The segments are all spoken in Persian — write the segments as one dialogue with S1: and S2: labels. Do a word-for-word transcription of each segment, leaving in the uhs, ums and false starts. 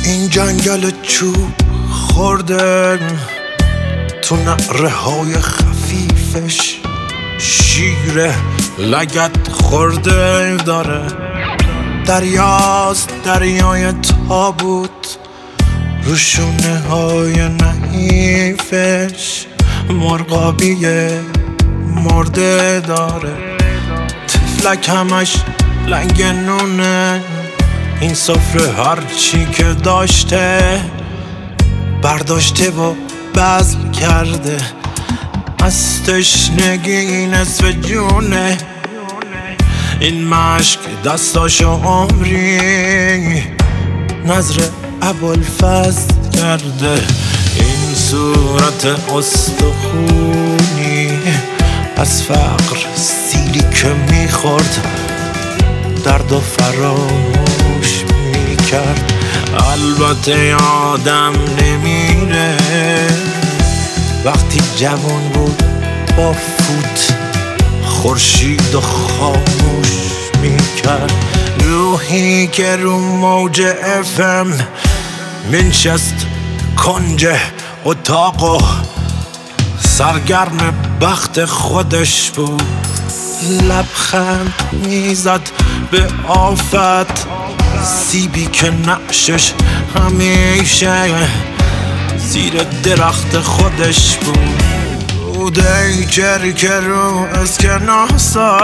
S1: این جنگل چوب خورده تو نعره های خفیفش شیر لگد خورده داره. دریاست دریای تابوت رو شونه های نحیفش مرغابی مرده داره. تفلک همش لنگ نونه، این سفره هرچی که داشته برداشته و بذل کرده. از تشنگی نصف جونه، این مشک دستاشو عمری نظر ابوالفضل کرده. این صورت استخونی از فقر سیلی که میخورد درد و فراموش میکرد. البته آدم نمیره وقتی جوان بود با فوت خورشید و خاموش میکرد. روحی که رو موج افم منشست کنج اتاق و سرگرم بخت خودش بود. لبخند میزد به آفت، سیبی که نقشش همیشه زیر درخت خودش بود. ای چرک رو اسکناسا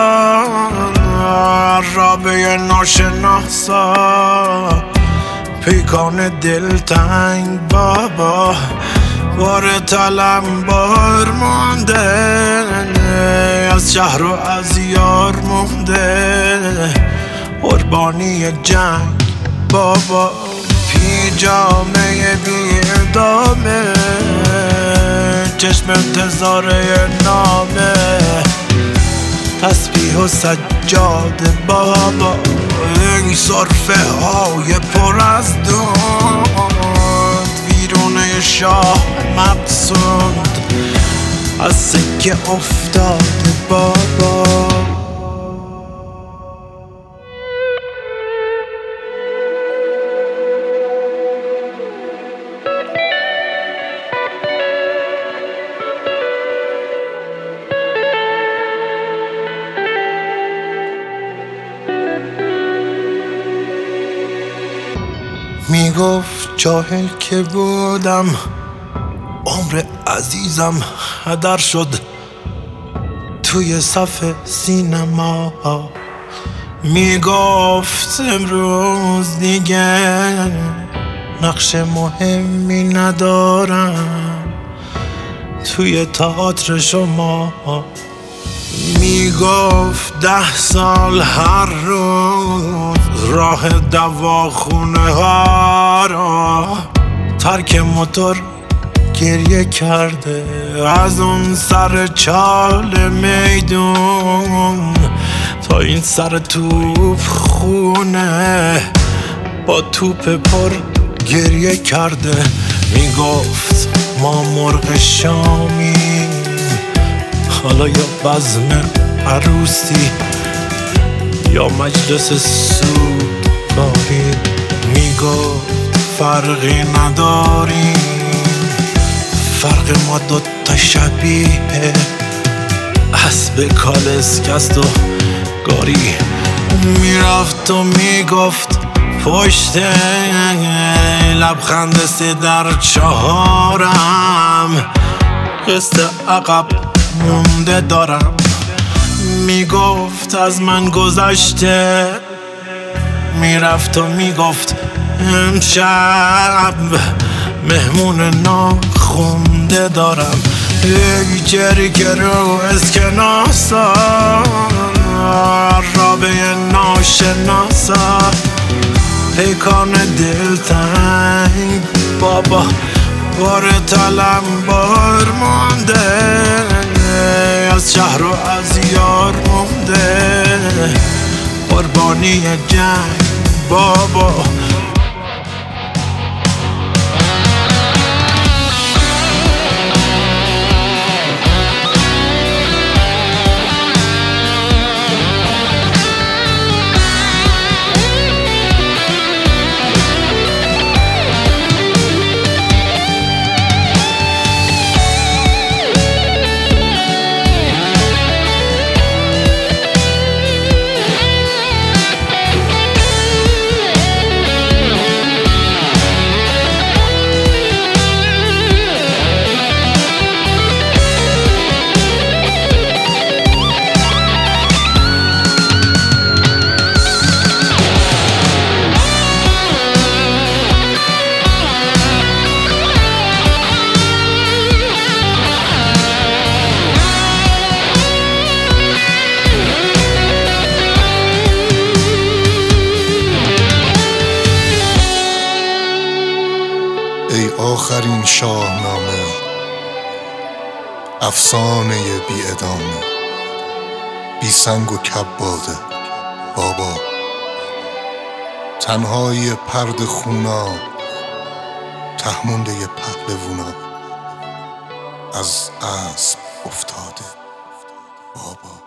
S1: رابه ناشناسا پیکان دلتنگ بابا بار تلم بار مونده. از شهر و از یار مونده قربانی جنگ بابا. پیجامه بی ادامه چشم انتظاره نامه تسبیح و سجاده بابا. این صرفه های پر از دود ویرونه شاه مقصود از سکه افتاده بابا. میگفت جاهل که بودم عمر عزیزم هدر شد توی صف سینما. میگفت امروز دیگه نقش مهمی ندارم توی تئاتر شما. میگفت ده سال هر روز راه دواخونه ها را ترک موتور گریه کرده. از اون سر چال میدون تا این سر توپ خونه با توپ پر گریه کرده. میگفت ما مرغ شامی حالا یا بزم عروسی یا مجلس سوگواری. میگفت فرقی نداریم فرق ما دوتا شبیه اسب کالسکست و گاری. میرفت و میگفت پشت لبخند سه در چهارم قسط عقب مونده دارم. میگفت از من گذشته، میرفت و میگفت امشب مهمون ناخونده دارم. ای چریک رو اسکناسا رابه ناشناسا پیکان دلتنگ بابا بار تلم بار مونده. از شهر و از یار مونده قربانی جنگ بابا.
S2: در این شاهنامه، افسانه بی ادامه، بی سنگ و کباده بابا، تنهای پرد خونا، تهمونده پهلوونا، از اسب افتاده بابا.